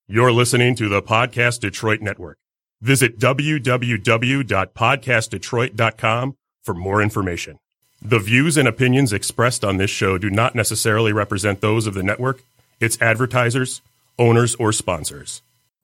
You're listening to the Podcast Detroit Network. Visit www.podcastdetroit.com for more information. The views and opinions expressed on this show do not necessarily represent those of the network, its advertisers, owners, or sponsors.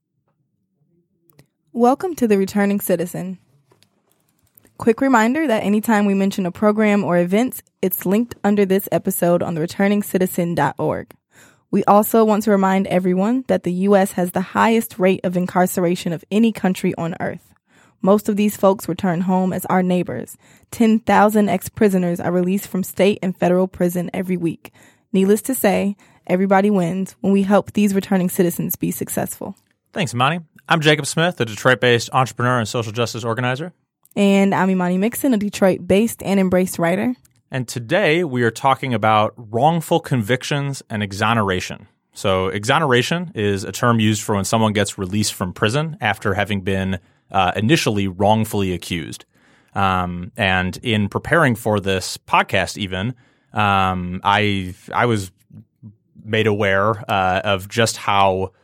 Welcome to The Returning Citizen. Quick reminder that anytime we mention a program or events, it's linked under this episode on thereturningscitizen.org. We also want to remind everyone that the U.S. has the highest rate of incarceration of any country on earth. Most of these folks return home as our neighbors. 10,000 ex-prisoners are released from state and federal prison every week. Needless to say, everybody wins when we help these returning citizens be successful. Thanks, Imani. I'm Jacob Smith, a Detroit-based entrepreneur and social justice organizer. And I'm Imani Mixon, a Detroit-based and embraced writer. And today we are talking about wrongful convictions and exoneration. So exoneration is a term used for when someone gets released from prison after having been initially wrongfully accused. And in preparing for this podcast even, I was made aware of just how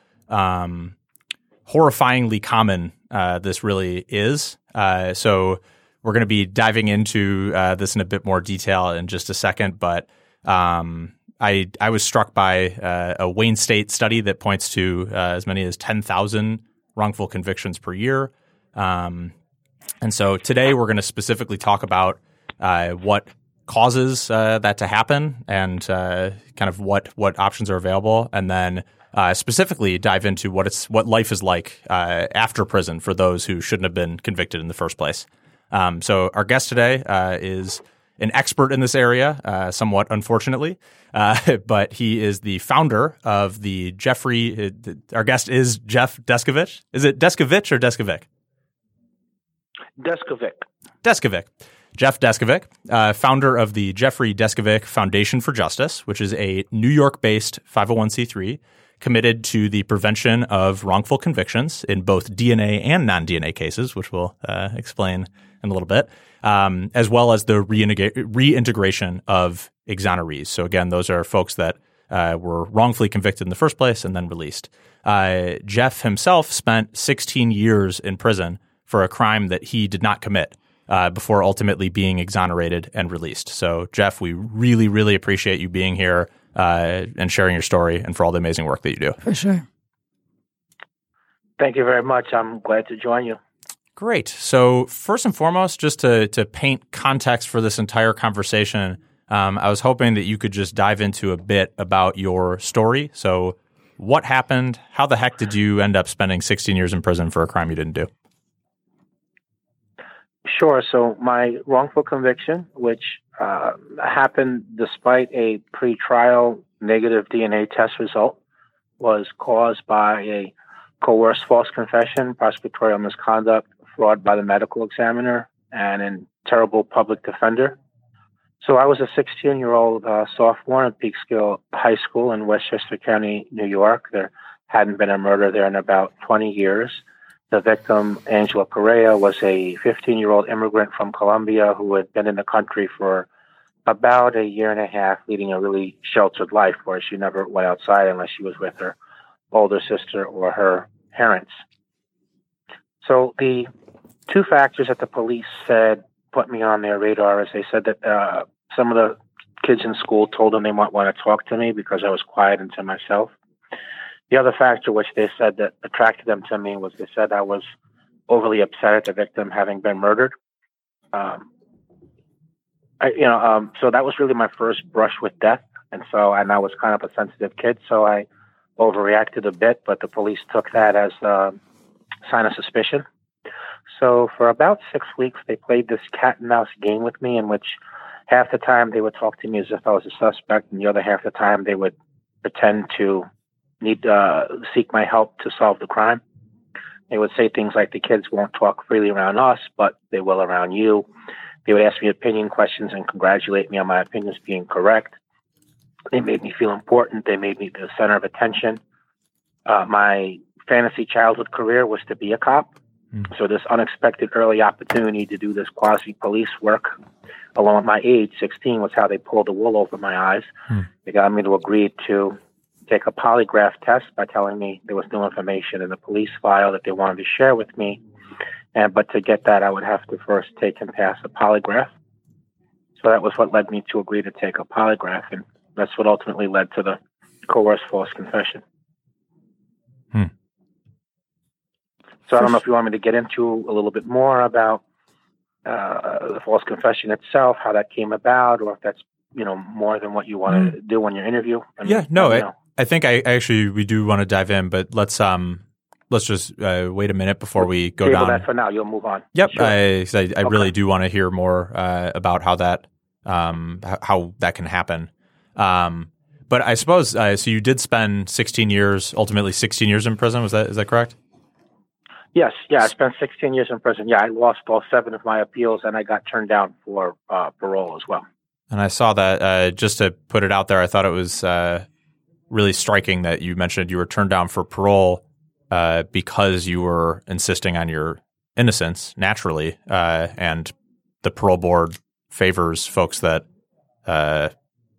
horrifyingly common this really is. So we're going to be diving into this in a bit more detail in just a second, but I was struck by a Wayne State study that points to as many as 10,000 wrongful convictions per year. And so today we're going to specifically talk about what causes that to happen and kind of what options are available, and then specifically dive into what life is like after prison for those who shouldn't have been convicted in the first place. So our guest today is an expert in this area, somewhat unfortunately, but he is the founder of the Jeffrey. Our guest is Jeff Deskovic. Is it Deskovic or Deskovic? Deskovic. Deskovic. Jeff Deskovic, founder of the Jeffrey Deskovic Foundation for Justice, which is a New York-based 501c3 committed to the prevention of wrongful convictions in both DNA and non-DNA cases, which we'll explain in a little bit, as well as the reintegration of exonerees. So again, those are folks that were wrongfully convicted in the first place and then released. Jeff himself spent 16 years in prison for a crime that he did not commit before ultimately being exonerated and released. So Jeff, we really, really appreciate you being here and sharing your story and for all the amazing work that you do. For sure. Thank you very much. I'm glad to join you. Great. So first and foremost, just to paint context for this entire conversation, I was hoping that you could just dive into a bit about your story. So what happened? How the heck did you end up spending 16 years in prison for a crime you didn't do? Sure. So my wrongful conviction, which happened despite a pretrial negative DNA test result, was caused by a coerced false confession, prosecutorial misconduct, fraud by the medical examiner, and a terrible public defender. So I was a 16-year-old sophomore in Peekskill High School in Westchester County, New York. There hadn't been a murder there in about 20 years. The victim, Angela Correa, was a 15-year-old immigrant from Colombia who had been in the country for about a year and a half, leading a really sheltered life where she never went outside unless she was with her older sister or her parents. So the two factors that the police said put me on their radar is they said that some of the kids in school told them they might want to talk to me because I was quiet and to myself. The other factor which they said that attracted them to me was they said I was overly upset at the victim having been murdered. So that was really my first brush with death. And I was kind of a sensitive kid, so I overreacted a bit, but the police took that as a sign of suspicion. So for about 6 weeks, they played this cat and mouse game with me in which half the time they would talk to me as if I was a suspect, and the other half the time they would pretend to seek my help to solve the crime. They would say things like, the kids won't talk freely around us, but they will around you. They would ask me opinion questions and congratulate me on my opinions being correct. They made me feel important. They made me the center of attention. My fantasy childhood career was to be a cop. So this unexpected early opportunity to do this quasi-police work, along with my age, 16, was how they pulled the wool over my eyes. They got me to agree to take a polygraph test by telling me there was new information in the police file that they wanted to share with me. But to get that, I would have to first take and pass a polygraph. So that was what led me to agree to take a polygraph, and that's what ultimately led to the coerced false confession. So I don't know if you want me to get into a little bit more about the false confession itself, how that came about, or if that's more than what you want to do on your interview. I think we do want to dive in, but let's just wait a minute before we go down. That for now, you'll move on. Yep, sure. I really do want to hear more about how that can happen. But I suppose so. You did spend 16 years in prison. Is that correct? Yes. Yeah, I spent 16 years in prison. Yeah, I lost all 7 of my appeals, and I got turned down for parole as well. And I saw that. Just to put it out there, I thought it was really striking that you mentioned you were turned down for parole because you were insisting on your innocence, naturally, and the parole board favors folks that are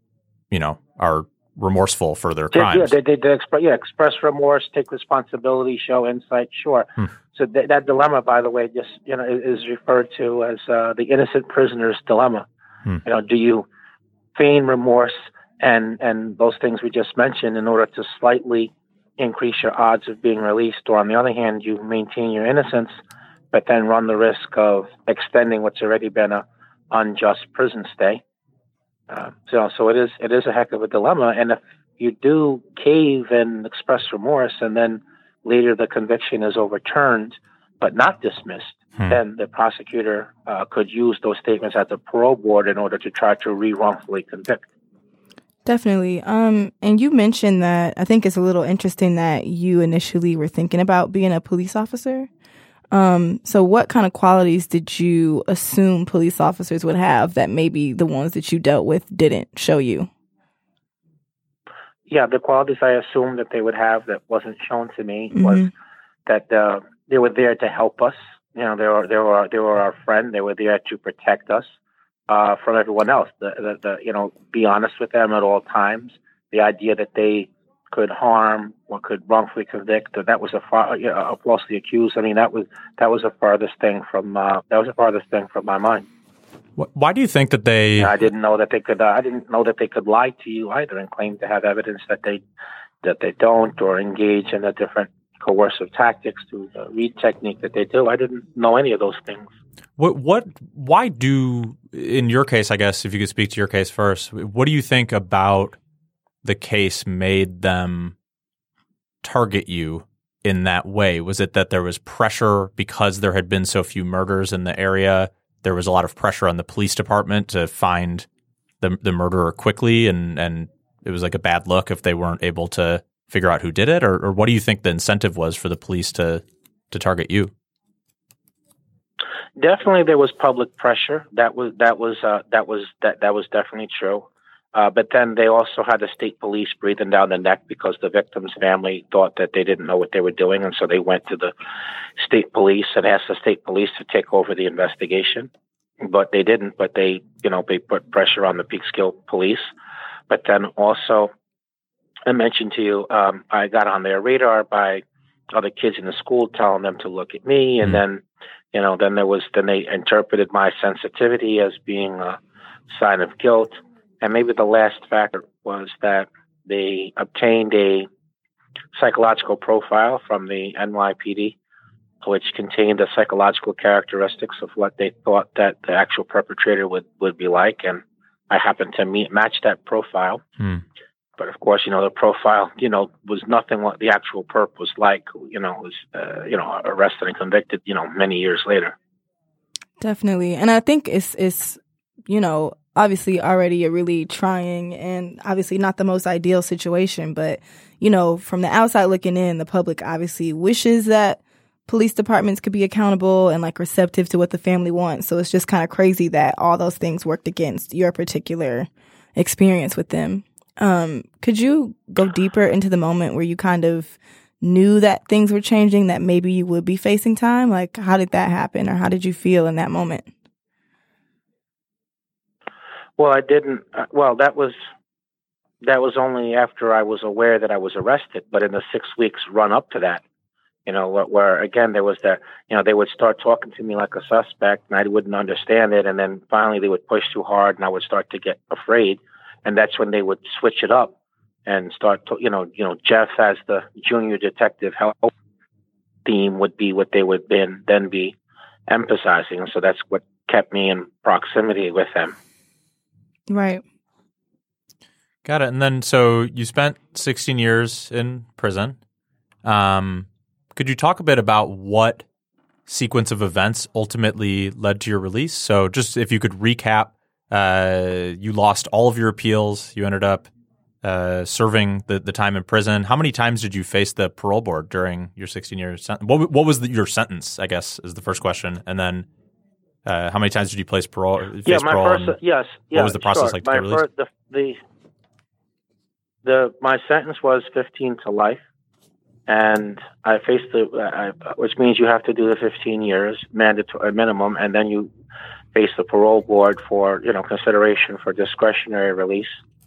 remorseful for their crimes. They express remorse, take responsibility, show insight. Sure. So that dilemma, by the way, just is referred to as the innocent prisoner's dilemma. Do you feign remorse and those things we just mentioned in order to slightly increase your odds of being released, or on the other hand, you maintain your innocence, but then run the risk of extending what's already been an unjust prison stay. So it is a heck of a dilemma. And if you do cave and express remorse, and then later the conviction is overturned but not dismissed, then the prosecutor could use those statements at the parole board in order to try to wrongfully convict. Definitely. And you mentioned that I think it's a little interesting that you initially were thinking about being a police officer. So what kind of qualities did you assume police officers would have that maybe the ones that you dealt with didn't show you? Yeah, the qualities I assumed that they would have that wasn't shown to me was that they were there to help us. They were our friend. They were there to protect us from everyone else. Be honest with them at all times. The idea that they could harm or could wrongfully convict, that was a falsely accused. I mean, that was the farthest thing from my mind. Why do you think that they? I didn't know that they could. I didn't know that they could lie to you either and claim to have evidence that they don't, or engage in a different coercive tactics through the Reed technique that they do. I didn't know any of those things. Why do, in your case, I guess, if you could speak to your case first, what do you think about the case made them target you in that way? Was it that there was pressure because there had been so few murders in the area? There was a lot of pressure on the police department to find the murderer quickly, and it was like a bad look if they weren't able to figure out who did it? Or what do you think the incentive was for the police to target you? Definitely, there was public pressure. That was definitely true. But then they also had the state police breathing down the neck because the victim's family thought that they didn't know what they were doing, and so they went to the state police and asked the state police to take over the investigation. But they didn't. But they put pressure on the Peekskill police. But then also, I mentioned to you, I got on their radar by other kids in the school telling them to look at me, and then they interpreted my sensitivity as being a sign of guilt. And maybe the last factor was that they obtained a psychological profile from the NYPD, which contained the psychological characteristics of what they thought that the actual perpetrator would be like. And I happened to match that profile. But of course, the profile, was nothing what the actual perp was like, was, arrested and convicted, many years later. Definitely. And I think it's obviously already a really trying and obviously not the most ideal situation. But, from the outside looking in, the public obviously wishes that police departments could be accountable and receptive to what the family wants. So it's just kind of crazy that all those things worked against your particular experience with them. Could you go deeper into the moment where you kind of knew that things were changing, that maybe you would be facing time? How did that happen, or how did you feel in that moment? Well, I didn't. That was that was only after I was aware that I was arrested. But in the 6 weeks run up to that, where again there was that, they would start talking to me like a suspect, and I wouldn't understand it, and then finally they would push too hard, and I would start to get afraid, and that's when they would switch it up and start to, Jeff as the junior detective help theme would be what they would then be emphasizing, and so that's what kept me in proximity with them. Right. Got it. And then, so you spent 16 years in prison. Could you talk a bit about what sequence of events ultimately led to your release? So just if you could recap, you lost all of your appeals. You ended up serving the time in prison. How many times did you face the parole board during your 16 years? What was your sentence, I guess, is the first question. And then how many times did you face parole? Yes. What was the process like to get released? My sentence was 15 to life. And I faced which means you have to do the 15 years mandatory minimum, and then you face the parole board for consideration for discretionary release.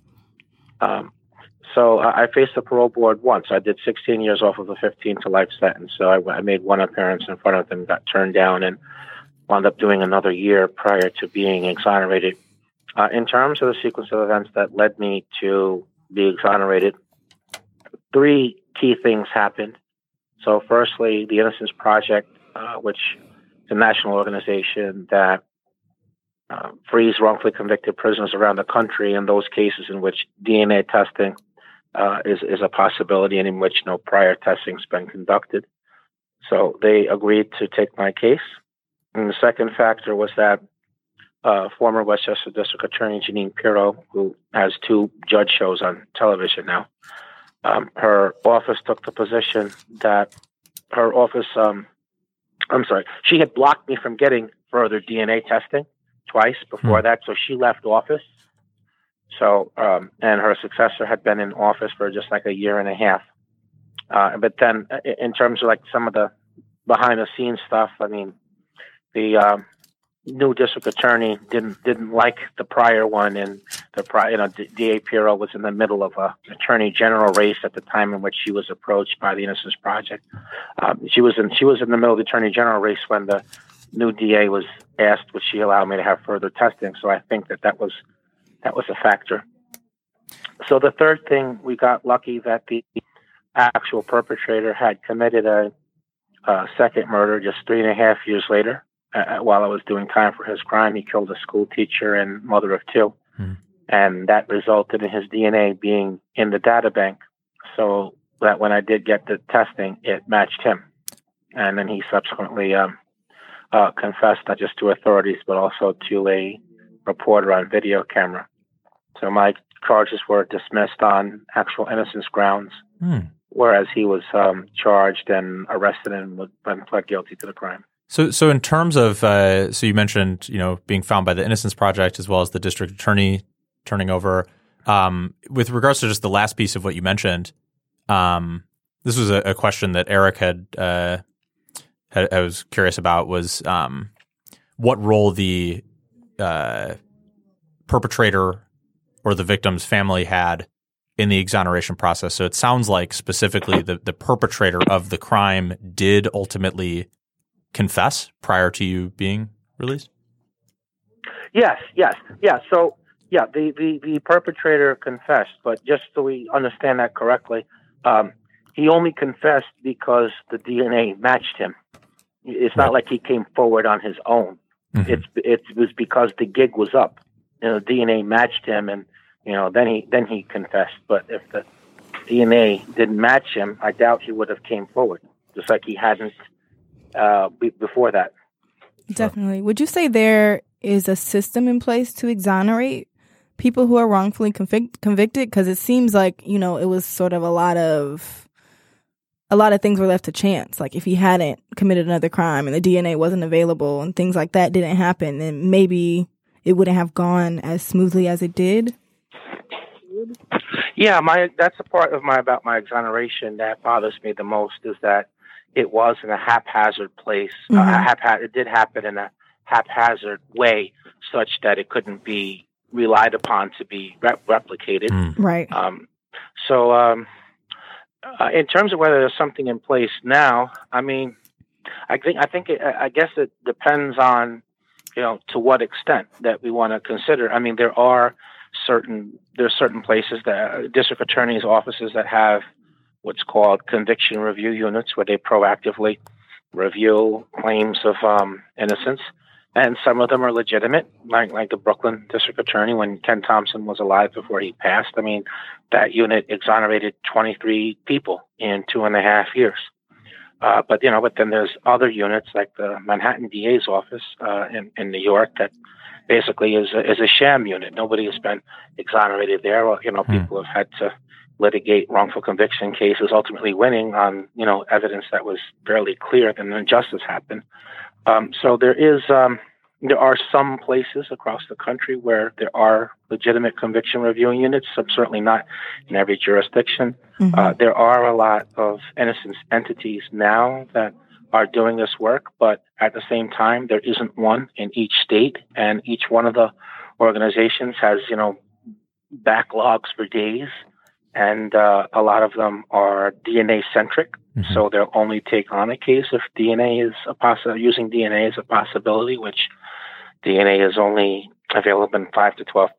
So I faced the parole board once. I did 16 years off of a 15 to life sentence. So I made one appearance in front of them, got turned down, and wound up doing another year prior to being exonerated. In terms of the sequence of events that led me to be exonerated, 3 key things happened. So firstly, the Innocence Project, which is a national organization that frees wrongfully convicted prisoners around the country in those cases in which DNA testing is a possibility and in which no prior testing has been conducted. So they agreed to take my case. And the second factor was that former Westchester District Attorney Jeanine Pirro, who has 2 judge shows on television now, her office took the position that she had blocked me from getting further DNA testing twice before that, so she left office. So, and her successor had been in office for just like a year and a half. But then in terms of like some of the behind the scenes stuff, I mean, the new district attorney didn't like the prior one, and DA Pirro was in the middle of a attorney general race at the time in which she was approached by the Innocence Project. She was in the middle of the attorney general race when the new DA was asked would she allow me to have further testing. So I think that was a factor. So the third thing, we got lucky that the actual perpetrator had committed a second murder just 3.5 years later. While I was doing time for his crime, he killed a school teacher and mother of 2. And that resulted in his DNA being in the data bank, so that when I did get the testing, it matched him. And then he subsequently confessed not just to authorities, but also to a reporter on video camera. So my charges were dismissed on actual innocence grounds, whereas he was charged and arrested and pled guilty to the crime. So in terms of, so you mentioned, being found by the Innocence Project as well as the district attorney turning over. With regards to just the last piece of what you mentioned, this was a question that Eric I was curious about was what role the perpetrator or the victim's family had in the exoneration process. So it sounds like specifically the perpetrator of the crime did ultimately confess prior to you being released? Yes. So, the perpetrator confessed, but just so we understand that correctly, he only confessed because the DNA matched him. It's not like he came forward on his own. It was because the gig was up. DNA matched him, and then he confessed. But if the DNA didn't match him, I doubt he would have came forward, just like he hadn't before that. Definitely. Would you say there is a system in place to exonerate people who are wrongfully convicted? Because it seems like, it was sort of a lot of things were left to chance. Like if he hadn't committed another crime and the DNA wasn't available and things like that didn't happen, then maybe it wouldn't have gone as smoothly as it did. Yeah, that's a part of about my exoneration that bothers me the most, is that it was in a haphazard place. It did happen in a haphazard way, such that it couldn't be relied upon to be replicated. Right. In terms of whether there's something in place now, I mean, I guess it depends on, to what extent that we want to consider. I mean, there are certain places that district attorneys' offices that have what's called conviction review units, where they proactively review claims of innocence, and some of them are legitimate, like the Brooklyn district attorney when Ken Thompson was alive before he passed. I mean, that unit exonerated 23 people in 2.5 years. But then there's other units like the Manhattan DA's office in New York that basically is a sham unit. Nobody has been exonerated there. Well, people have had to litigate wrongful conviction cases, ultimately winning on evidence that was fairly clear that an injustice happened. So there are some places across the country where there are legitimate conviction reviewing units. Certainly not in every jurisdiction. Mm-hmm. There are a lot of innocence entities now that are doing this work, but at the same time, there isn't one in each state, and each one of the organizations has, backlogs for days, and a lot of them are DNA centric. Mm-hmm. So they'll only take on a case if using DNA is a possibility, which DNA is only available in 5 to 12%.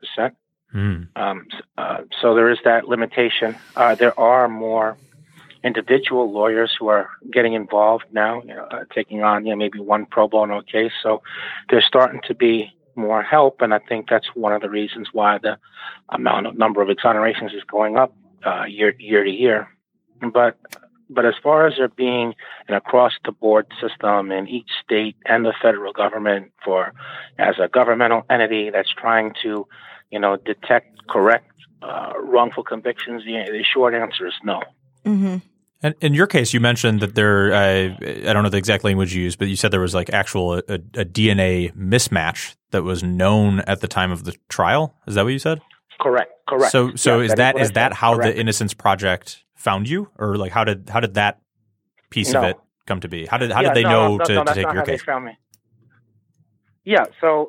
So there is that limitation. There are more individual lawyers who are getting involved now, taking on maybe one pro bono case. So there's starting to be more help, and I think that's one of the reasons why the number of exonerations is going up year to year. But as far as there being an across-the-board system in each state and the federal government as a governmental entity that's trying to, detect, correct wrongful convictions, the short answer is no. Mm-hmm. And in your case, you mentioned that I don't know the exact language you used, but you said there was like a DNA mismatch that was known at the time of the trial. Is that what you said? Correct. So is that how the Innocence Project found you, or like how did that piece of it come to be? How did they know to take your case? They found me. Yeah.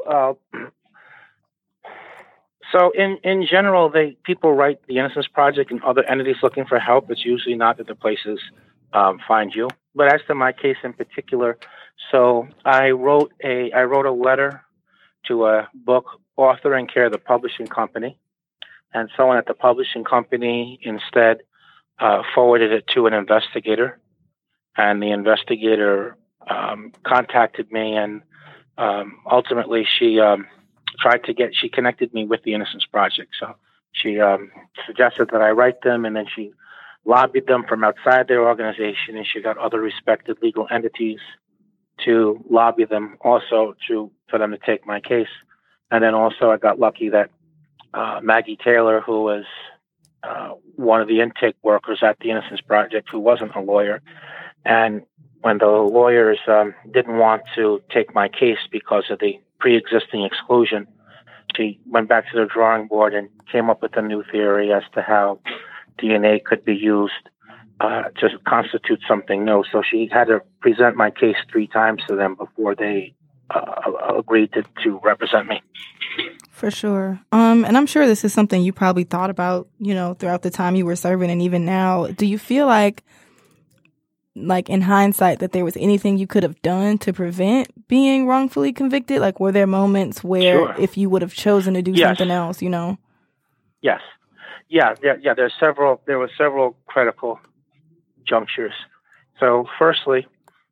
So in general, people write the Innocence Project and other entities looking for help. It's usually not that the places find you. But as to my case in particular, so I wrote a letter to a book author in care of the publishing company, and someone at the publishing company instead forwarded it to an investigator, and the investigator contacted me, and ultimately she connected me with the Innocence Project. So she suggested that I write them, and then she lobbied them from outside their organization, and she got other respected legal entities to lobby them also for them to take my case. And then also I got lucky that Maggie Taylor, who was one of the intake workers at the Innocence Project, who wasn't a lawyer, and when the lawyers didn't want to take my case because of the pre-existing exclusion, she went back to the drawing board and came up with a new theory as to how DNA could be used to constitute something new. So she had to present my case 3 times to them before they agreed to represent me. For sure. And I'm sure this is something you probably thought about, throughout the time you were serving and even now. Do you feel like in hindsight, that there was anything you could have done to prevent being wrongfully convicted? Like, were there moments where Sure. if you would have chosen to do something else, Yes. Yeah. There were several critical junctures. So firstly,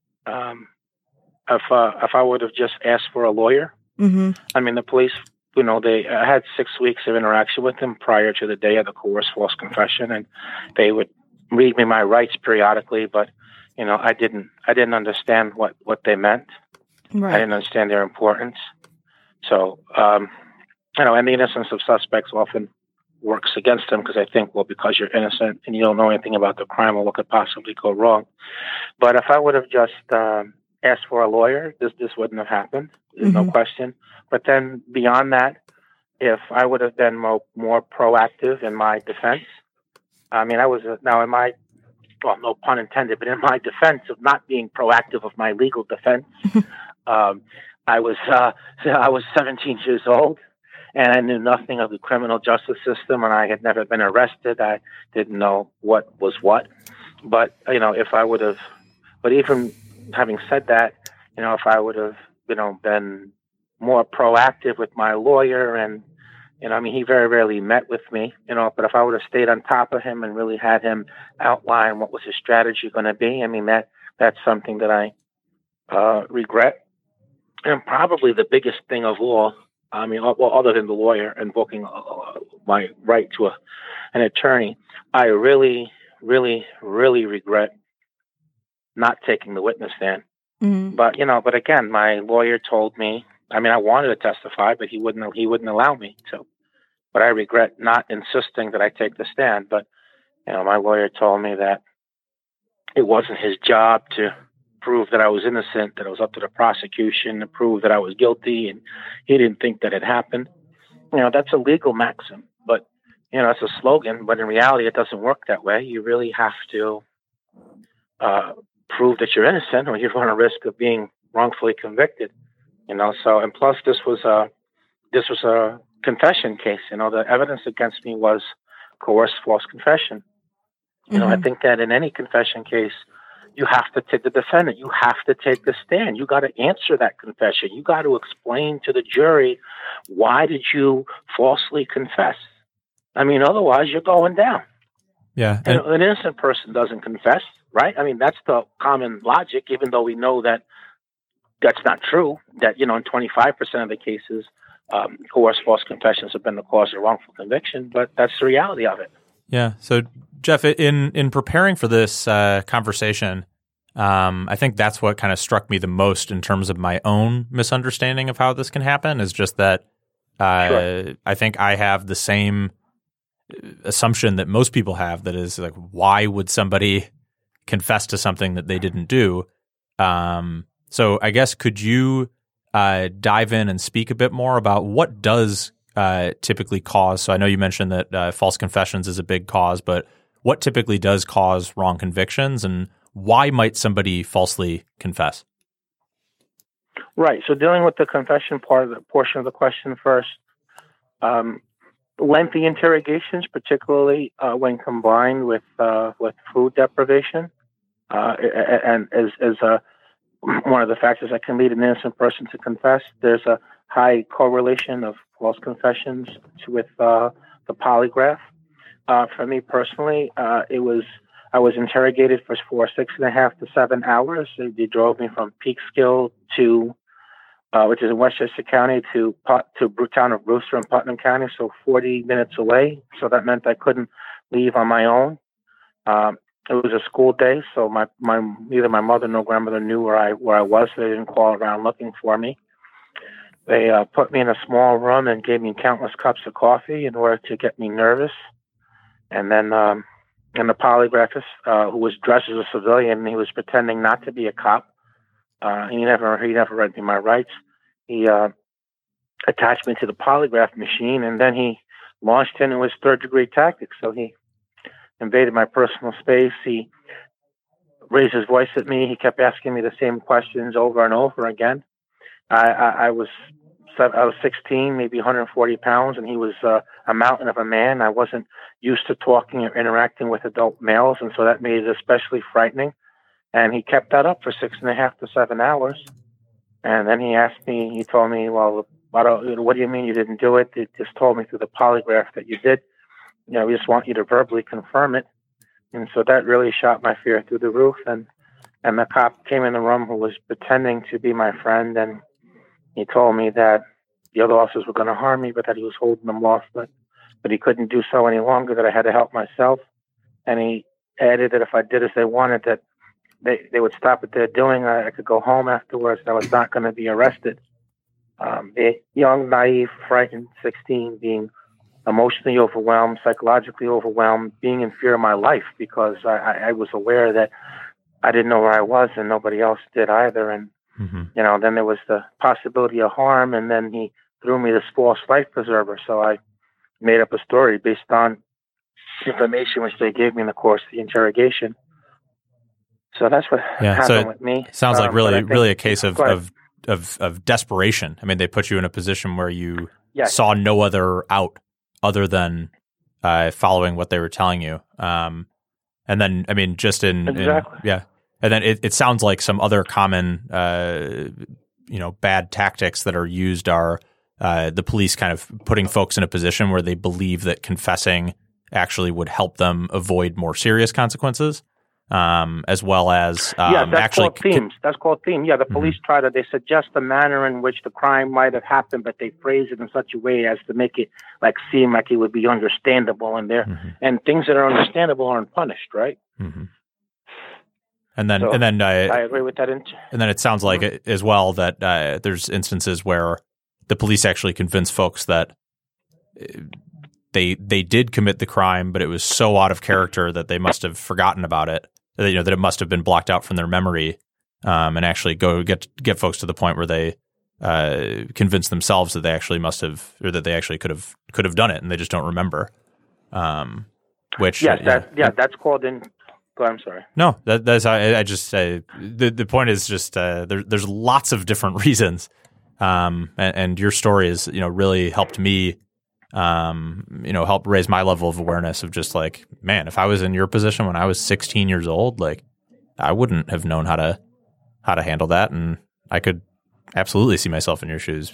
if I would have just asked for a lawyer, mm-hmm. I mean, the police, I had 6 weeks of interaction with them prior to the day of the coerced false confession, and they would read me my rights periodically, but I didn't understand what they meant. Right. I didn't understand their importance. So, and the innocence of suspects often works against them because they think, well, because you're innocent and you don't know anything about the crime or what could possibly go wrong. But if I would have just asked for a lawyer, this wouldn't have happened. There's mm-hmm. no question. But then beyond that, if I would have been more proactive in my defense, I mean, I was now in my, well, no pun intended, but in my defense of not being proactive of my legal defense, I was 17 years old, and I knew nothing of the criminal justice system, and I had never been arrested. I didn't know what was what. But, if I would have, but even having said that, if I would have, been more proactive with my lawyer and, he very rarely met with me, but if I would have stayed on top of him and really had him outline what was his strategy going to be, that's something that I regret. And probably the biggest thing of all, other than the lawyer invoking my right to an attorney, I really, really, really regret not taking the witness stand. Mm-hmm. But again, my lawyer told me, I wanted to testify, but he wouldn't allow me to. But I regret not insisting that I take the stand. But, my lawyer told me that it wasn't his job to prove that I was innocent, that it was up to the prosecution to prove that I was guilty, and he didn't think that it happened. That's a legal maxim, but, it's a slogan, but in reality, it doesn't work that way. You really have to prove that you're innocent, or you run a risk of being wrongfully convicted. So, and plus this was a confession case. The evidence against me was coerced false confession. Mm-hmm. I think that in any confession case, you have to take the defendant. You have to take the stand. You got to answer that confession. You got to explain to the jury, why did you falsely confess? Otherwise you're going down. Yeah. And an innocent person doesn't confess, right? That's the common logic, even though we know that that's not true, that, in 25% of the cases, coerced false confessions have been the cause of wrongful conviction, but that's the reality of it. Yeah. So, Jeff, in preparing for this conversation, I think that's what kind of struck me the most in terms of my own misunderstanding of how this can happen, is just that Sure. I think I have the same assumption that most people have, that is like, why would somebody confess to something that they didn't do? So I guess, could you dive in and speak a bit more about what does typically cause? So I know you mentioned that false confessions is a big cause, but what typically does cause wrong convictions, and why might somebody falsely confess? Right. So dealing with the confession portion of the question first, lengthy interrogations, particularly when combined with food deprivation, and as one of the factors that can lead an innocent person to confess, there's a high correlation of false confessions with the polygraph. For me personally, I was interrogated for 6.5 to 7 hours. They drove me from Peekskill to, which is in Westchester County, to town of Brewster in Putnam County, so 40 minutes away. So that meant I couldn't leave on my own. It was a school day, so neither my mother nor grandmother knew where I was. So they didn't call around looking for me. They put me in a small room and gave me countless cups of coffee in order to get me nervous. And then, and the polygraphist, who was dressed as a civilian, he was pretending not to be a cop. He never read me my rights. He attached me to the polygraph machine, and then he launched into his third-degree tactics. So he invaded my personal space. He raised his voice at me. He kept asking me the same questions over and over again. I was 16, maybe 140 pounds, and he was a mountain of a man. I wasn't used to talking or interacting with adult males, and so that made it especially frightening. And he kept that up for 6.5 to 7 hours. And then he told me, well, what do you mean you didn't do it? They just told me through the polygraph that you did. We just want you to verbally confirm it. And so that really shot my fear through the roof. And the cop came in the room who was pretending to be my friend, and he told me that the other officers were going to harm me, but that he was holding them off, but he couldn't do so any longer, that I had to help myself. And he added that if I did as they wanted, that they would stop what they're doing. I could go home afterwards. I was not going to be arrested. Young, naive, frightened, 16, being emotionally overwhelmed, psychologically overwhelmed, being in fear of my life, because I was aware that I didn't know where I was and nobody else did either. And, then there was the possibility of harm, and then he threw me this false life preserver. So I made up a story based on information which they gave me in the course of the interrogation. So that's what happened with me. Sounds like really a case of desperation. I mean, they put you in a position where you saw no other out other than following what they were telling you. And then, I mean, just exactly. And then it sounds like some other common, bad tactics that are used are the police kind of putting folks in a position where they believe that confessing actually would help them avoid more serious consequences, as well as that's actually called themes. That's called theme. Yeah, the police they suggest the manner in which the crime might have happened, but they phrase it in such a way as to make it seem like it would be understandable, and and things that are understandable aren't punished, right? Mm-hmm. And then I agree with that. And then it sounds like as well that there's instances where the police actually convince folks that they did commit the crime, but it was so out of character that they must have forgotten about it. That it must have been blocked out from their memory, and actually go get folks to the point where they convince themselves that they actually must have, or that they actually could have done it, and they just don't remember. That's called in. Oh, I'm sorry. No, that's how I just say. The point is just there's lots of different reasons, and your story is really helped me, help raise my level of awareness of just like, man, if I was in your position when I was 16 years old, like I wouldn't have known how to handle that, and I could absolutely see myself in your shoes.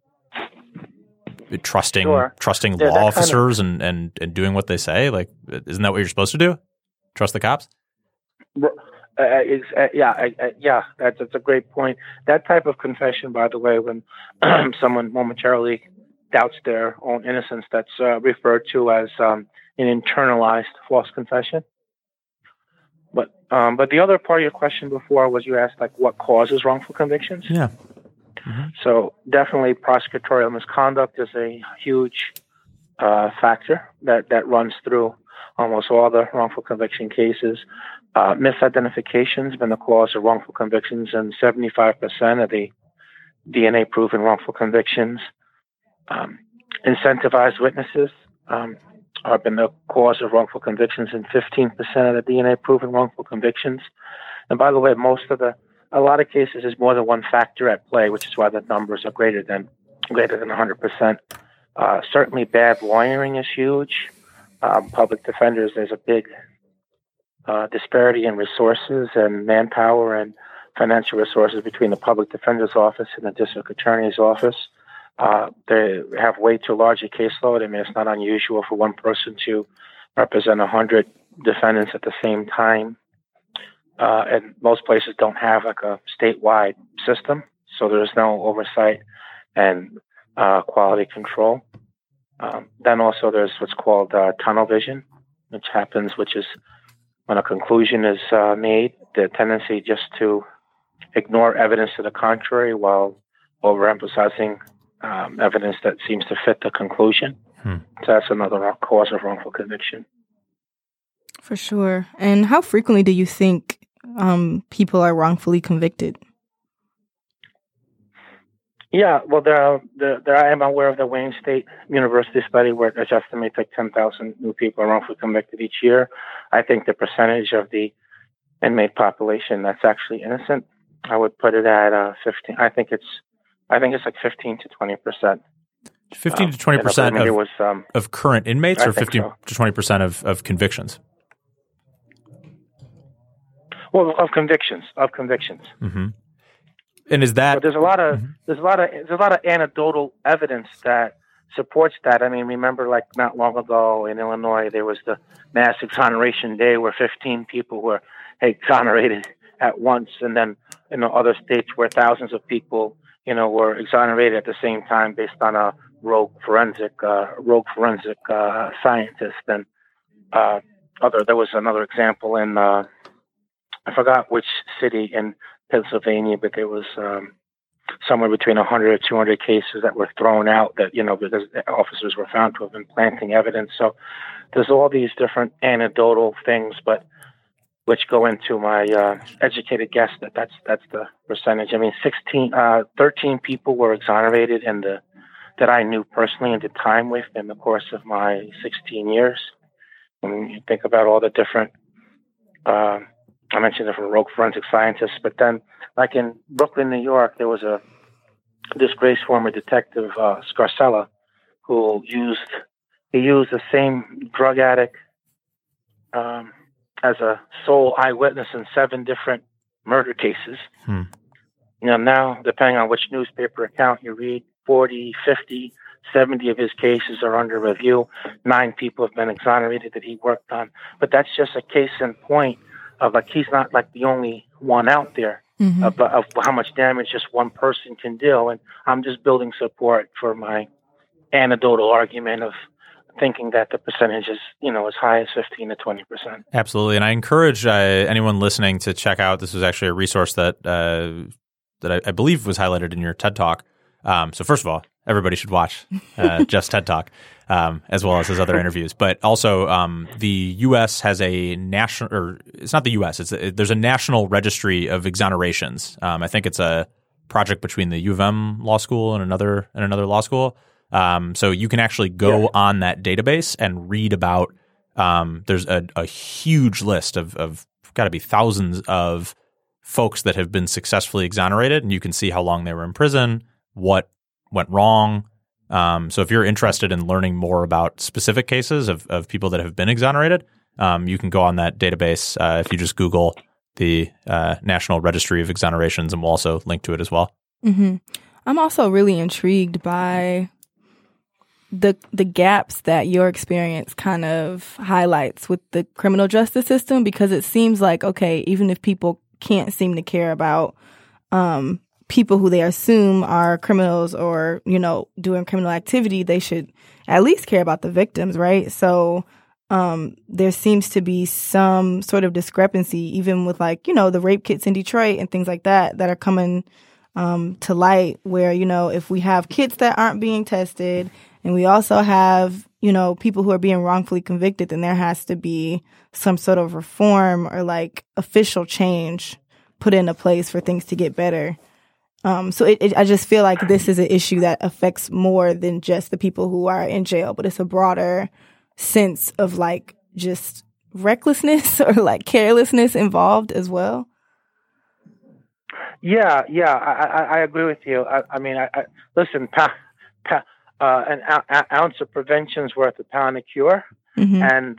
Trusting law officers and doing what they say. Like, isn't that what you're supposed to do? Trust the cops? That's a great point. That type of confession, by the way, when someone momentarily doubts their own innocence, that's referred to as an internalized false confession. But the other part of your question before was you asked what causes wrongful convictions? Yeah. Mm-hmm. So definitely prosecutorial misconduct is a huge factor that runs through almost all the wrongful conviction cases. Misidentification has been the cause of wrongful convictions in 75% of the DNA-proven wrongful convictions. Incentivized witnesses have been the cause of wrongful convictions in 15% of the DNA-proven wrongful convictions. And by the way, a lot of cases is more than one factor at play, which is why the numbers are greater than 100%. Certainly, bad lawyering is huge. Public defenders, there's a big disparity in resources and manpower and financial resources between the public defender's office and the district attorney's office. They have way too large a caseload. I mean, it's not unusual for one person to represent 100 defendants at the same time. And most places don't have a statewide system, so there's no oversight and quality control. Then also there's what's called tunnel vision, which is when a conclusion is made, the tendency just to ignore evidence to the contrary while overemphasizing evidence that seems to fit the conclusion. So that's another cause of wrongful conviction. For sure. And how frequently do you think people are wrongfully convicted? Yeah, well, I am aware of the Wayne State University study where it estimates 10,000 new people are wrongfully convicted each year. I think the percentage of the inmate population that's actually innocent, I would put it at 15. I think it's 15 to 20%. 15 to 20% of current inmates, or 15 to 20% of convictions? Well, of convictions. Mm-hmm. And is that? But there's a lot of anecdotal evidence that supports that. I mean, remember, not long ago in Illinois, there was the mass exoneration day where 15 people were exonerated at once, and then other states where thousands of people were exonerated at the same time based on a rogue forensic scientist. And there was another example in I forgot which city in Pennsylvania, but there was somewhere between 100 or 200 cases that were thrown out that, because officers were found to have been planting evidence. So there's all these different anecdotal things, but which go into my educated guess that's the percentage. I mean, 13 people were exonerated that I knew personally and did time with in the course of my 16 years. When you think about all the different I mentioned different rogue forensic scientists, but then, like in Brooklyn, New York, there was a disgraced former detective, Scarcella, who used the same drug addict as a sole eyewitness in 7 different murder cases. Now, depending on which newspaper account you read, 40, 50, 70 of his cases are under review. 9 people have been exonerated that he worked on. But that's just a case in point of he's not the only one out there of how much damage just one person can do. And I'm just building support for my anecdotal argument of thinking that the percentage is, as high as 15 to 20%. Absolutely. And I encourage anyone listening to check out, this was actually a resource that I believe was highlighted in your TED Talk. So first of all, everybody should watch Jeff's TED Talk, as well as his other interviews. But also, the U.S. has a national, or it's not the U.S., there's a national registry of exonerations. I think it's a project between the U of M Law School and another law school. So you can actually go on that database and read about. There's a huge list of got to be thousands of folks that have been successfully exonerated, and you can see how long they were in prison, what went wrong. So if you're interested in learning more about specific cases of people that have been exonerated, you can go on that database if you just Google the National Registry of Exonerations, and we'll also link to it as well. Mm-hmm. I'm also really intrigued by the gaps that your experience kind of highlights with the criminal justice system, because it seems like, okay, even if people can't seem to care about people who they assume are criminals or, doing criminal activity, they should at least care about the victims, right? So there seems to be some sort of discrepancy, even with the rape kits in Detroit and things like that are coming to light, where, if we have kits that aren't being tested and we also have, people who are being wrongfully convicted, then there has to be some sort of reform or official change put into place for things to get better. So I just feel like this is an issue that affects more than just the people who are in jail, but it's a broader sense of just recklessness or carelessness involved as well. Yeah, I agree with you. I mean, listen, an ounce of prevention is worth a pound of cure. Mm-hmm. And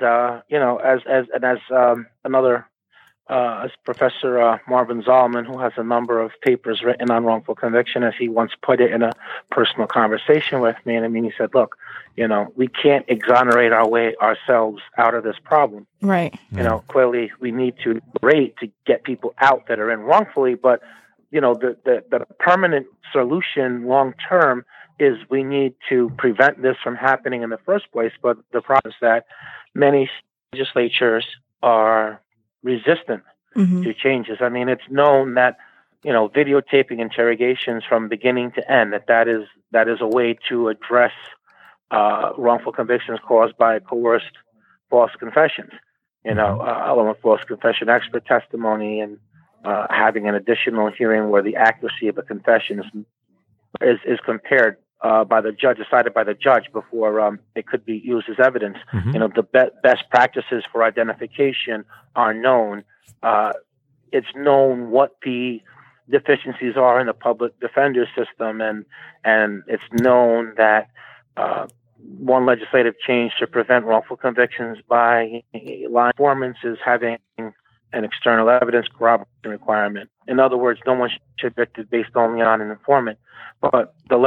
as Professor Marvin Zalman, who has a number of papers written on wrongful conviction, as he once put it in a personal conversation with me. And he said, look, we can't exonerate ourselves out of this problem. Right. Clearly we need to rate to get people out that are in wrongfully, but the permanent solution long term is we need to prevent this from happening in the first place. But the problem is that many legislatures are resistant to changes. I mean, it's known that, videotaping interrogations from beginning to end, that is a way to address wrongful convictions caused by coerced false confessions, along with false confession expert testimony and having an additional hearing where the accuracy of a confession is compared by the judge, decided by the judge before it could be used as evidence. Mm-hmm. The best practices for identification are known. It's known what the deficiencies are in the public defender system, and it's known that one legislative change to prevent wrongful convictions by law informants is having an external evidence corroboration requirement. In other words, no one should be convicted based only on an informant. But the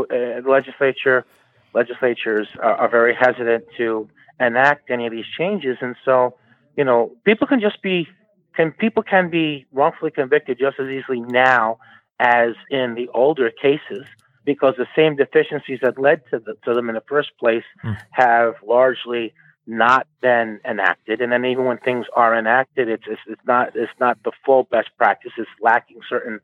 legislatures are very hesitant to enact any of these changes, and so people can be wrongfully convicted just as easily now as in the older cases, because the same deficiencies that led to them in the first place have largely not been enacted. And then even when things are enacted, it's not the full best practice. It's lacking certain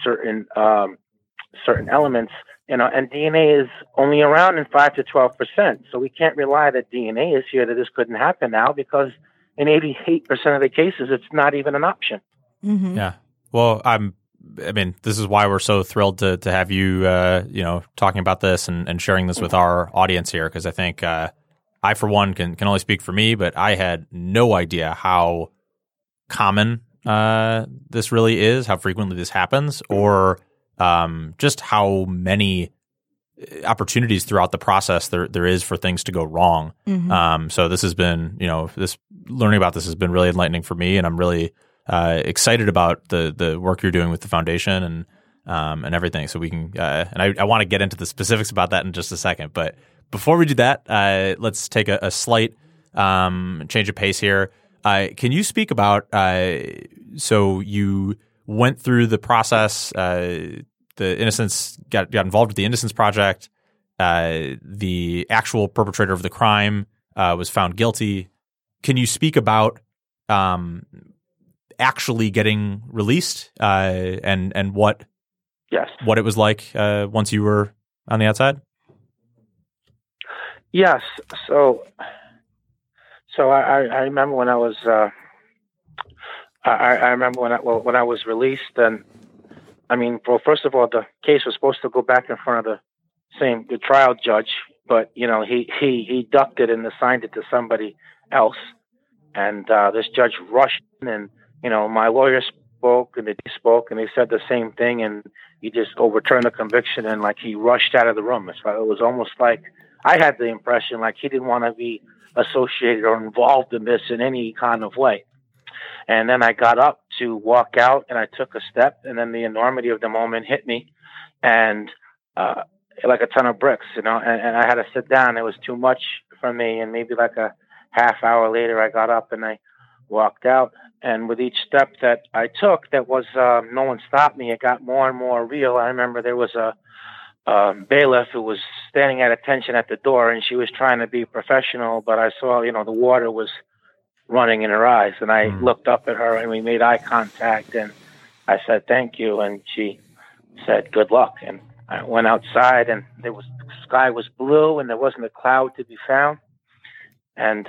elements, and DNA is only around in 5 to 12%. So we can't rely that DNA is here, that this couldn't happen now, because in 88% of the cases, it's not even an option. Mm-hmm. Yeah. Well, this is why we're so thrilled to have you, talking about this and sharing this with our audience here, because I think I, for one, can only speak for me, but I had no idea how common this really is, how frequently this happens, or just how many opportunities throughout the process there is for things to go wrong. So this has been, this learning about this has been really enlightening for me, and I'm really excited about the work you're doing with the foundation and everything. So we can, and I want to get into the specifics about that in just a second. But before we do that, let's take a slight change of pace here. Can you speak about, so you went through the process, the Innocence got involved with the Innocence Project. The actual perpetrator of the crime was found guilty. Can you speak about actually getting released and what it was like once you were on the outside? Yes. So I remember when I was when I was released, and first of all, the case was supposed to go back in front of the trial judge, but he ducked it and assigned it to somebody else, and this judge rushed in, and my lawyer spoke and they said the same thing, and he just overturned the conviction, and like he rushed out of the room. It was almost like I had the impression like he didn't want to be associated or involved in this in any kind of way. And then I got up to walk out, and I took a step, and then the enormity of the moment hit me, and like a ton of bricks, and I had to sit down. It was too much for me, and maybe like a half hour later, I got up and I walked out. And with each step that I took, that was no one stopped me. It got more and more real. I remember there was a bailiff who was standing at attention at the door, and she was trying to be professional, but I saw, the water was running in her eyes, and I looked up at her, and we made eye contact, and I said, "Thank you." And she said, "Good luck." And I went outside, and the sky was blue, and there wasn't a cloud to be found. And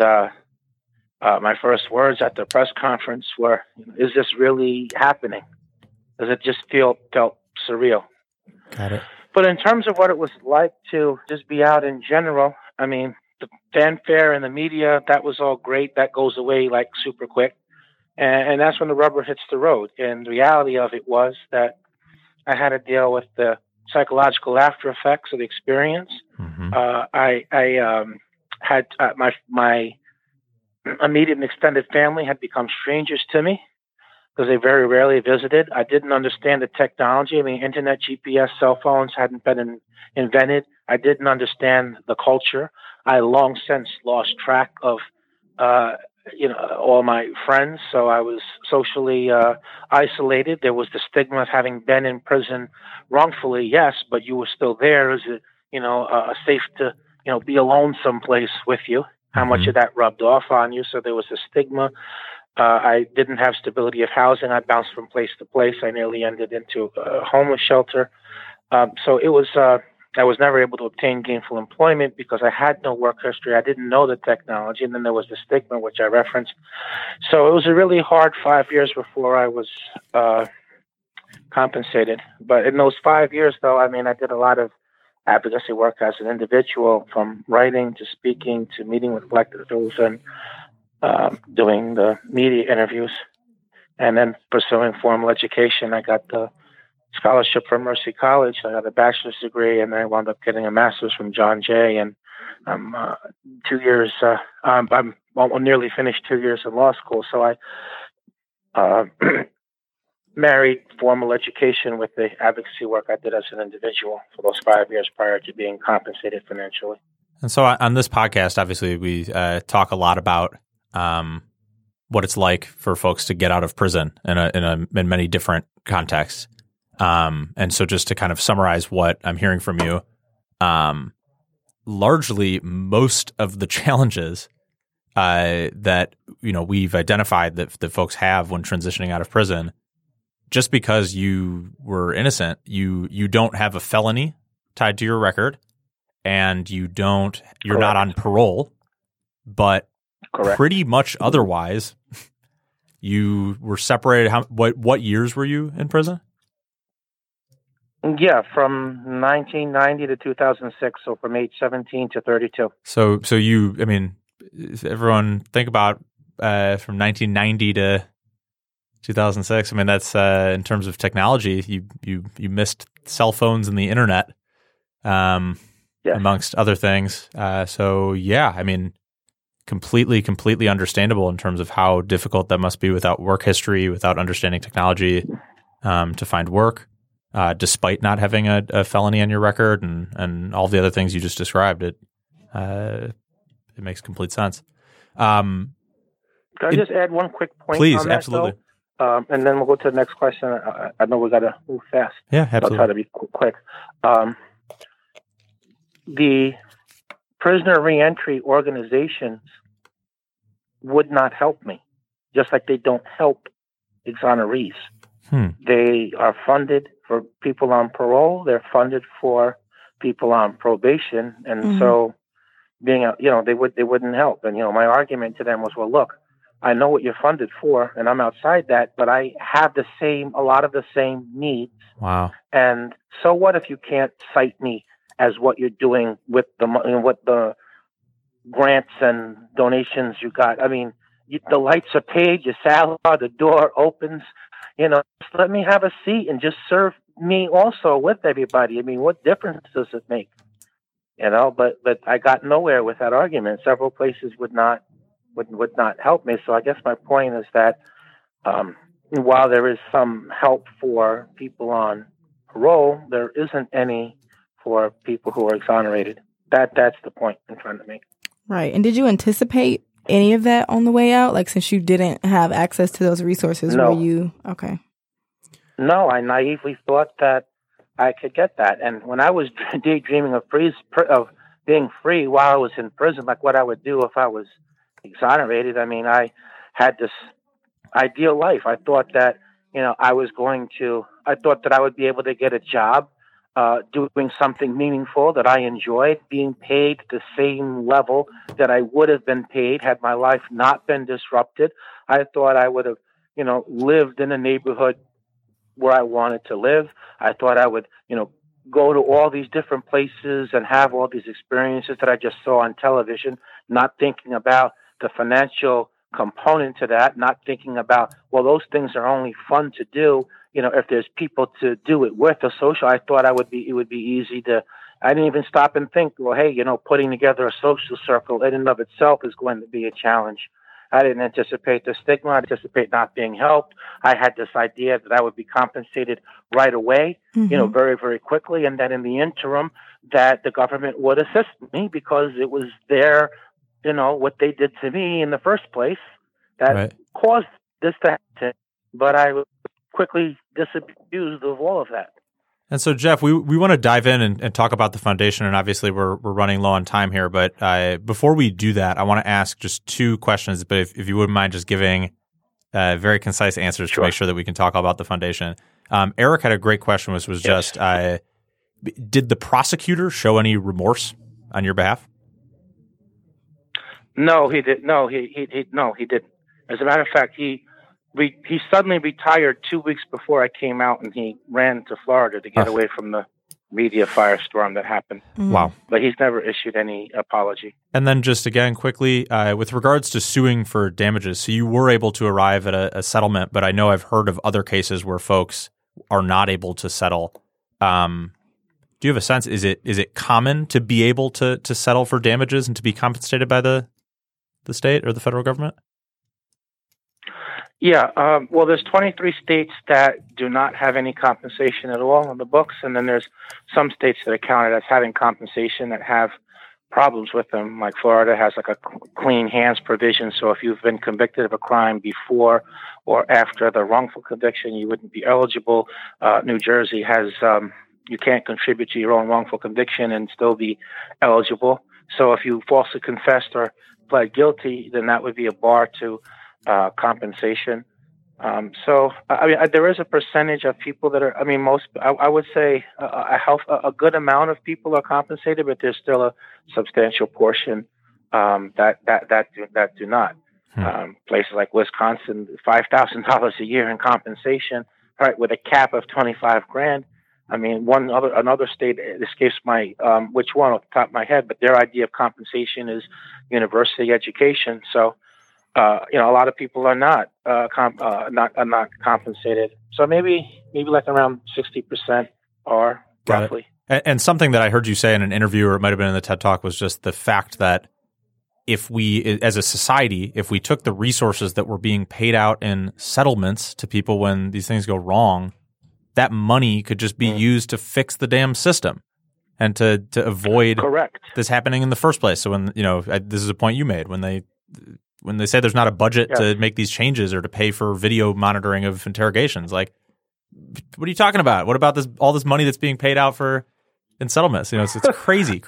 my first words at the press conference were, "Is this really happening? Does it just felt surreal?" Got it. But in terms of what it was like to just be out in general, the fanfare and the media, that was all great. That goes away like super quick. And that's when the rubber hits the road. And the reality of it was that I had to deal with the psychological after effects of the experience. I had my immediate and extended family had become strangers to me because they very rarely visited. I didn't understand the technology. Internet, GPS, cell phones hadn't been invented. I didn't understand the culture. I long since lost track of, all my friends. So I was socially isolated. There was the stigma of having been in prison wrongfully, yes, but you were still there. Is it, safe to, be alone someplace with you? How much of that rubbed off on you? So there was a stigma. I didn't have stability of housing. I bounced from place to place. I nearly ended into a homeless shelter. So it was, I was never able to obtain gainful employment because I had no work history. I didn't know the technology. And then there was the stigma, which I referenced. So it was a really hard 5 years before I was compensated. But in those 5 years, though, I did a lot of advocacy work as an individual, from writing to speaking to meeting with elected officials and doing the media interviews, and then pursuing formal education. I got the scholarship from Mercy College. I got a bachelor's degree, and I wound up getting a master's from John Jay. And I'm 2 years. I'm nearly finished 2 years in law school. So I married formal education with the advocacy work I did as an individual for those 5 years prior to being compensated financially. And so on this podcast, obviously, we talk a lot about what it's like for folks to get out of prison in many different contexts. And so just to kind of summarize what I'm hearing from you, largely most of the challenges that we've identified that folks have when transitioning out of prison, just because you were innocent, you don't have a felony tied to your record, and you're Correct. not on parole, but Correct. Pretty much otherwise, you were separated. What years were you in prison? Yeah, from 1990 to 2006, so from age 17 to 32. So you, everyone think about from 1990 to 2006. That's in terms of technology, you missed cell phones and the internet amongst other things. So yeah, I mean, completely understandable in terms of how difficult that must be without work history, without understanding technology, to find work, despite not having a felony on your record and all the other things you just described. It makes complete sense. Can I just add one quick point? Please, on that, absolutely. And then we'll go to the next question. I know we got to move fast. Yeah, absolutely. I'll try to be quick. The prisoner reentry organizations would not help me, just like they don't help exonerees. They are funded for people on parole. They're funded for people on probation, and so they wouldn't help. And my argument to them was, well, look, I know what you're funded for, and I'm outside that, but I have a lot of the same needs. Wow. And so what if you can't cite me as what you're doing with what the grants and donations you got? I mean, the lights are paid, your salad, the door opens. Just let me have a seat and just serve me also with everybody. I mean, what difference does it make? But I got nowhere with that argument. Several places would not help me. So I guess my point is that while there is some help for people on parole, there isn't any for people who are exonerated. That's the point I'm trying to make. Right. And did you anticipate any of that on the way out? Like, since you didn't have access to those resources, no. were you okay? No, I naively thought that I could get that. And when I was daydreaming of being free while I was in prison, like what I would do if I was exonerated, I mean, I had this ideal life. I thought that, I thought that I would be able to get a job, doing something meaningful that I enjoyed, being paid the same level that I would have been paid had my life not been disrupted. I thought I would have, lived in a neighborhood where I wanted to live. I thought I would, go to all these different places and have all these experiences that I just saw on television, not thinking about the financial component to that, not thinking about, well, those things are only fun to do, if there's people to do it with, a social. I thought it would be easy to, I didn't even stop and think, well, hey, putting together a social circle in and of itself is going to be a challenge. I didn't anticipate the stigma. I didn't anticipate not being helped. I had this idea that I would be compensated right away, very, very quickly. And then in the interim, that the government would assist me because it was their, what they did to me in the first place that caused this to happen. But I was quickly disabused of all of that. And so, Jeff, we want to dive in and talk about the foundation, and obviously we're running low on time here. But before we do that, I want to ask just two questions. But if you wouldn't mind just giving very concise answers to make sure that we can talk about the foundation. Eric had a great question, which was just, did the prosecutor show any remorse on your behalf? No, he did. No, he didn't. As a matter of fact, he suddenly retired 2 weeks before I came out, and he ran to Florida to get away from the media firestorm that happened. Wow. But he's never issued any apology. And then just again, quickly, with regards to suing for damages, so you were able to arrive at a settlement, but I know I've heard of other cases where folks are not able to settle. Do you have a sense, is it common to be able to settle for damages and to be compensated by the state or the federal government? Yeah, well, there's 23 states that do not have any compensation at all on the books, and then there's some states that are counted as having compensation that have problems with them. Like Florida has like a clean hands provision, so if you've been convicted of a crime before or after the wrongful conviction, you wouldn't be eligible. New Jersey has you can't contribute to your own wrongful conviction and still be eligible. So if you falsely confessed or pled guilty, then that would be a bar to compensation. So there is a percentage of people that are, I would say a good amount of people are compensated, but there's still a substantial portion that do not. Places like Wisconsin, $5,000 a year in compensation, right, with a cap of $25,000. I mean, another state escapes my which one off the top of my head, but their idea of compensation is university education. So, a lot of people are not compensated. So maybe like around 60% are roughly. And something that I heard you say in an interview, or it might have been in the TED Talk, was just the fact that if we, as a society, if we took the resources that were being paid out in settlements to people when these things go wrong, that money could just be used to fix the damn system and to avoid this happening in the first place. So when, this is a point you made, when they say there's not a budget to make these changes or to pay for video monitoring of interrogations, like, what are you talking about? What about all this money that's being paid out in settlements? It's crazy.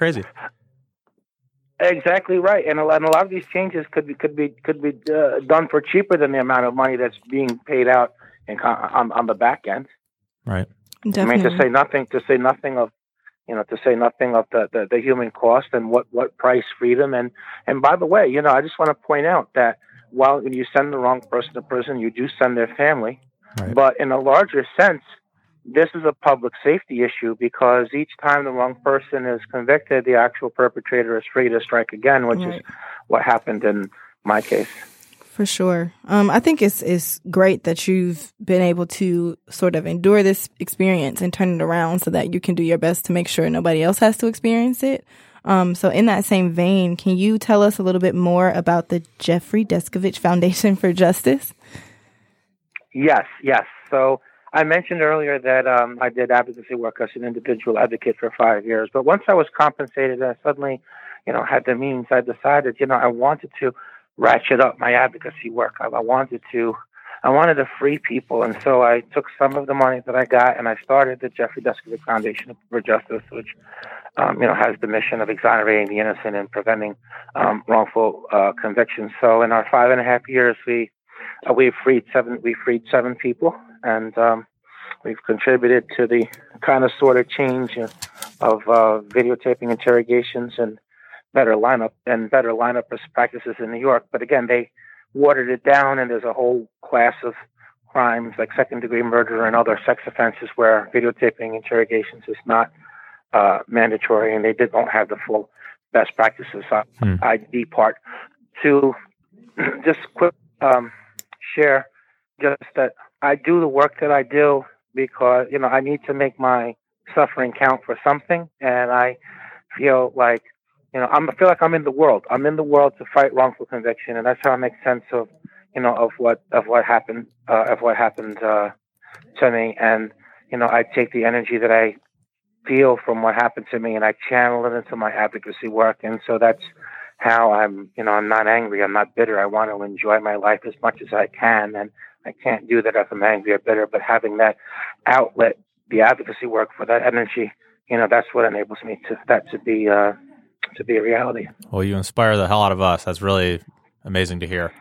Exactly right, and a lot of these changes could be done for cheaper than the amount of money that's being paid out on the back end. Right. Definitely. I mean, to say nothing of the human cost and what price freedom. And by the way, I just want to point out that when you send the wrong person to prison, you do send their family. Right. But in a larger sense, this is a public safety issue, because each time the wrong person is convicted, the actual perpetrator is free to strike again, which is what happened in my case. For sure. I think it's great that you've been able to sort of endure this experience and turn it around so that you can do your best to make sure nobody else has to experience it. So in that same vein, can you tell us a little bit more about the Jeffrey Deskovic Foundation for Justice? Yes. So I mentioned earlier that I did advocacy work as an individual advocate for 5 years. But once I was compensated, I suddenly, had the means. I decided, I wanted to ratchet up my advocacy work. I wanted to free people. And so I took some of the money that I got and I started the Jeffrey Deskovic Foundation for Justice, which, has the mission of exonerating the innocent and preventing wrongful convictions. So in our 5.5 years, we freed seven people, and we've contributed to the kind of sort of change of videotaping interrogations and better lineup practices in New York. But again, they watered it down, and there's a whole class of crimes like second-degree murder and other sex offenses where videotaping interrogations is not mandatory, and they don't have the full best practices ID part. To just quick share just that I do the work that I do because, I need to make my suffering count for something. And I feel like, I feel like I'm in the world. I'm in the world to fight wrongful conviction. And that's how I make sense of what happened to me. And, I take the energy that I feel from what happened to me and I channel it into my advocacy work. And so that's how I'm not angry. I'm not bitter. I want to enjoy my life as much as I can. And I can't do that if I'm angry or bitter, but having that outlet, the advocacy work for that energy, that's what enables me to be a reality. Well, you inspire the hell out of us. That's really amazing to hear.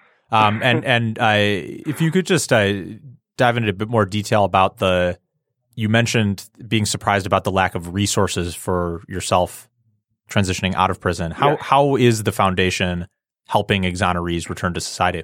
If you could just dive into a bit more detail about you mentioned being surprised about the lack of resources for yourself transitioning out of prison. How is the foundation helping exonerees return to society?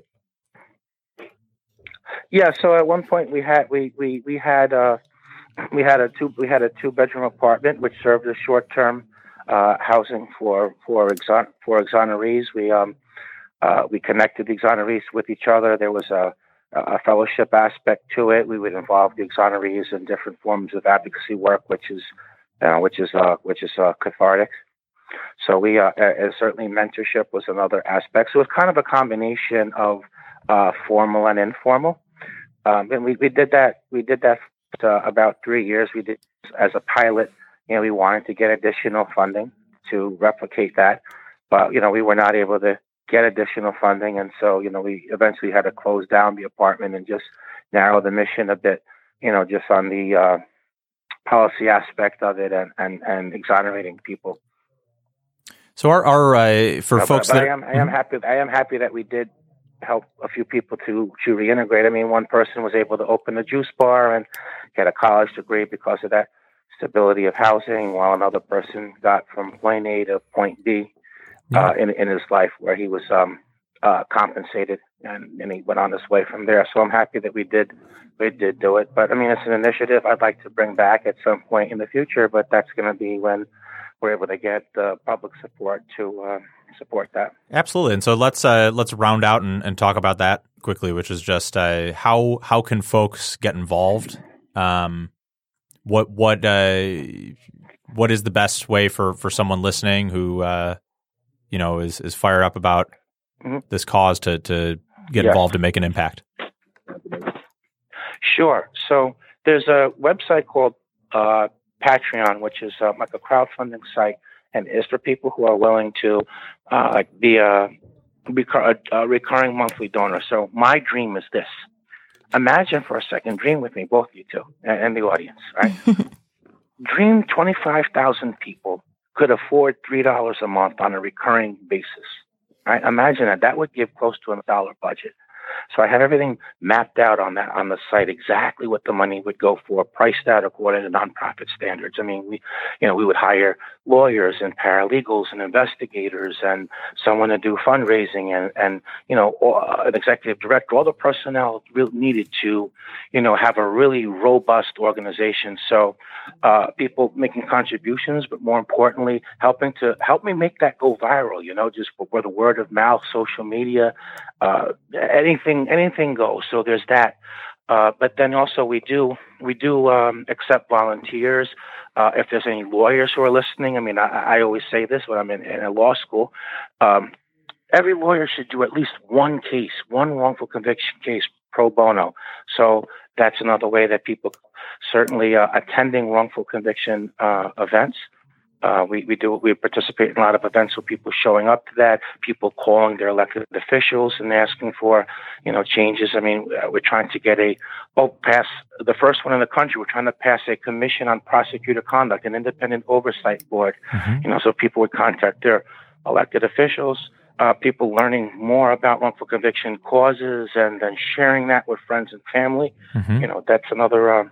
Yeah, so at one point we had a 2-bedroom apartment which served as short-term housing for exonerees. We connected the exonerees with each other. There was a fellowship aspect to it. We would involve the exonerees in different forms of advocacy work, which is cathartic. So we certainly mentorship was another aspect. So it was kind of a combination of formal and informal. And we did that. We did that for about 3 years. We did as a pilot. We wanted to get additional funding to replicate that, but we were not able to get additional funding, and so we eventually had to close down the apartment and just narrow the mission a bit. Just on the policy aspect of it and exonerating people. So folks that I am happy that we did help a few people to reintegrate. I mean, one person was able to open a juice bar and get a college degree because of that stability of housing, while another person got from point A to point B in his life, where he was compensated and he went on his way from there. So I'm happy that we did do it. But I mean, it's an initiative I'd like to bring back at some point in the future, but that's going to be when we're able to get public support to support that. Absolutely. And so let's round out and talk about that quickly, which is just how can folks get involved what is the best way for someone listening who is fired up about this cause to get involved and make an impact? Sure. So there's a website called Patreon, which is like a crowdfunding site, and is for people who are willing to be a recurring monthly donor. So my dream is this. Imagine for a second, dream with me, both you two, and the audience, right? Dream 25,000 people could afford $3 a month on a recurring basis, right? Imagine that. That would give close to $1 budget. So I have everything mapped out on the site, exactly what the money would go for, priced out according to nonprofit standards. I mean, we would hire lawyers and paralegals and investigators and someone to do fundraising and an executive director, all the personnel needed to, have a really robust organization. So people making contributions, but more importantly, help me make that go viral, just for the word of mouth, social media, anything goes. So there's that. But then also we do accept volunteers. If there's any lawyers who are listening, I mean, I always say this when I'm in a law school. Every lawyer should do at least one wrongful conviction case pro bono. So that's another way that people certainly attending wrongful conviction events. We participate in a lot of events with people showing up to that, people calling their elected officials and asking for, changes. I mean, we're trying to get pass the first one in the country. We're trying to pass a commission on prosecutor conduct, an independent oversight board, so people would contact their elected officials, people learning more about wrongful conviction causes and then sharing that with friends and family. That's another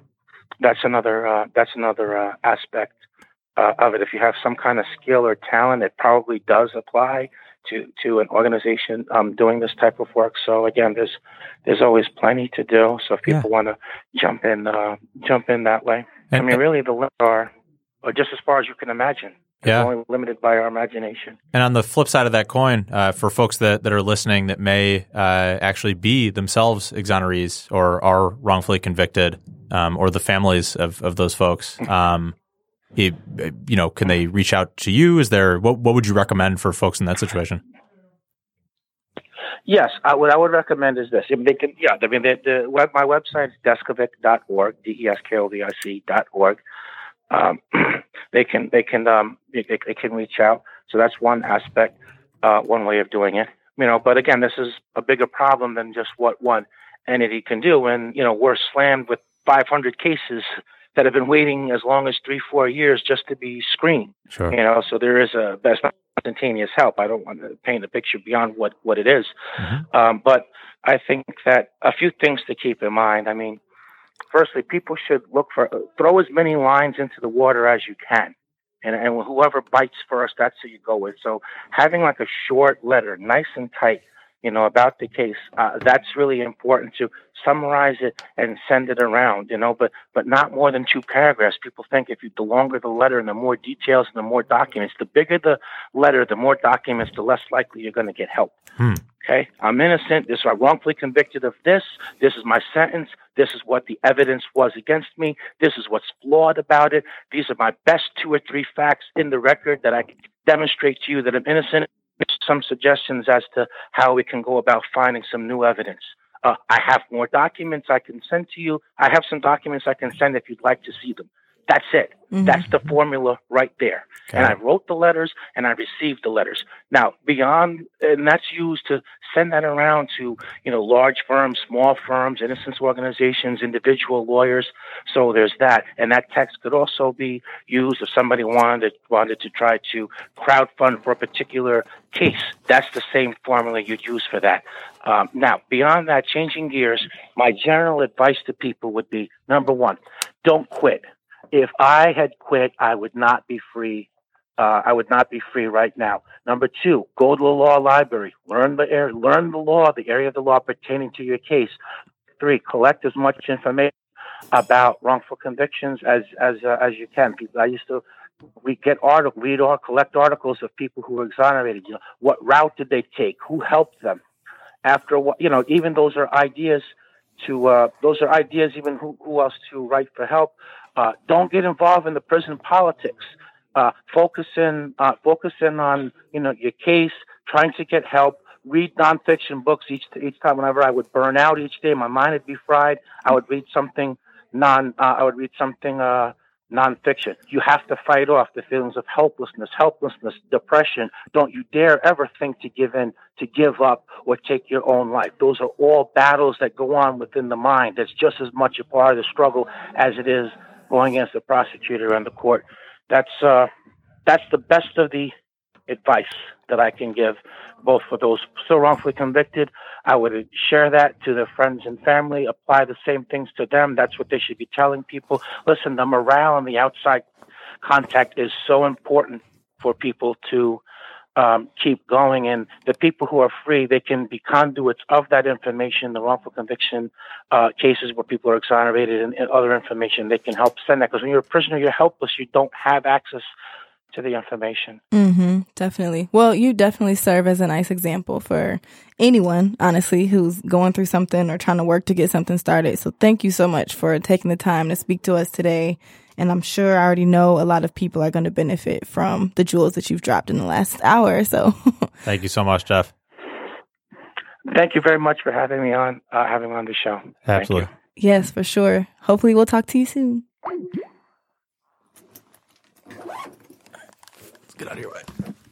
aspect of it. If you have some kind of skill or talent, it probably does apply to an organization doing this type of work. So again, there's always plenty to do. So if people want to jump in that way. And, really the limits are just as far as you can imagine. It's only limited by our imagination. And on the flip side of that coin, for folks that are listening that may actually be themselves exonerees or are wrongfully convicted, or the families of those folks, can they reach out to you? Is there what would you recommend for folks in that situation? Yes, what I would recommend is this. They can, my website is deskovic.org, deskovic.org. They can reach out. So that's one aspect, one way of doing it. But again, this is a bigger problem than just what one entity can do. And we're slammed with 500 cases that have been waiting as long as 3-4 years just to be screened. Sure. So there is best instantaneous help. I don't want to paint a picture beyond what it is. But I think that a few things to keep in mind. I mean, firstly, people should throw as many lines into the water as you can. And whoever bites first, that's who you go with. So having like a short letter, nice and tight, about the case, that's really important to summarize it and send it around, but not more than 2 paragraphs. People think the longer the letter and the more details and the more documents, the bigger the letter, the more documents, the less likely you're going to get help. Okay, I'm innocent. I'm wrongfully convicted of this. This is my sentence. This is what the evidence was against me. This is what's flawed about it. These are my best 2 or 3 facts in the record that I can demonstrate to you that I'm innocent. Some suggestions as to how we can go about finding some new evidence. I have more documents I can send to you. I have some documents I can send if you'd like to see them. That's it. That's the formula right there. Okay. And I wrote the letters and I received the letters. Now, and that's used to send that around to, large firms, small firms, innocence organizations, individual lawyers. So there's that. And that text could also be used if somebody wanted to try to crowdfund for a particular case. That's the same formula you'd use for that. Now, beyond that, changing gears, my general advice to people would be, number 1, don't quit. If I had quit, I would not be free. I would not be free right now. Number 2, go to the law library, learn the law, the area of the law pertaining to your case. 3, collect as much information about wrongful convictions as you can. Collect articles of people who were exonerated. What route did they take? Who helped them? After what? Even those are ideas. Even who else to write for help. Don't get involved in the prison politics. Focus in on your case, trying to get help. Read nonfiction books each time. Whenever I would burn out each day, my mind would be fried. I would read something nonfiction. You have to fight off the feelings of helplessness, depression. Don't you dare ever think to give in, to give up, or take your own life. Those are all battles that go on within the mind. That's just as much a part of the struggle as it is going against the prosecutor and the court. That's the best of the advice that I can give, both for those still wrongfully convicted. I would share that to their friends and family, apply the same things to them. That's what they should be telling people. Listen, the morale and the outside contact is so important for people to keep going. And the people who are free, they can be conduits of that information, the wrongful conviction cases where people are exonerated, and other information. They can help send that. Because when you're a prisoner, you're helpless. You don't have access to the information. Definitely. Well, you definitely serve as a nice example for anyone, honestly, who's going through something or trying to work to get something started. So thank you so much for taking the time to speak to us today. And I'm sure I already know a lot of people are going to benefit from the jewels that you've dropped in the last hour. So thank you so much, Jeff. Thank you very much for having me on the show. Absolutely. Yes, for sure. Hopefully we'll talk to you soon. Get out of your way.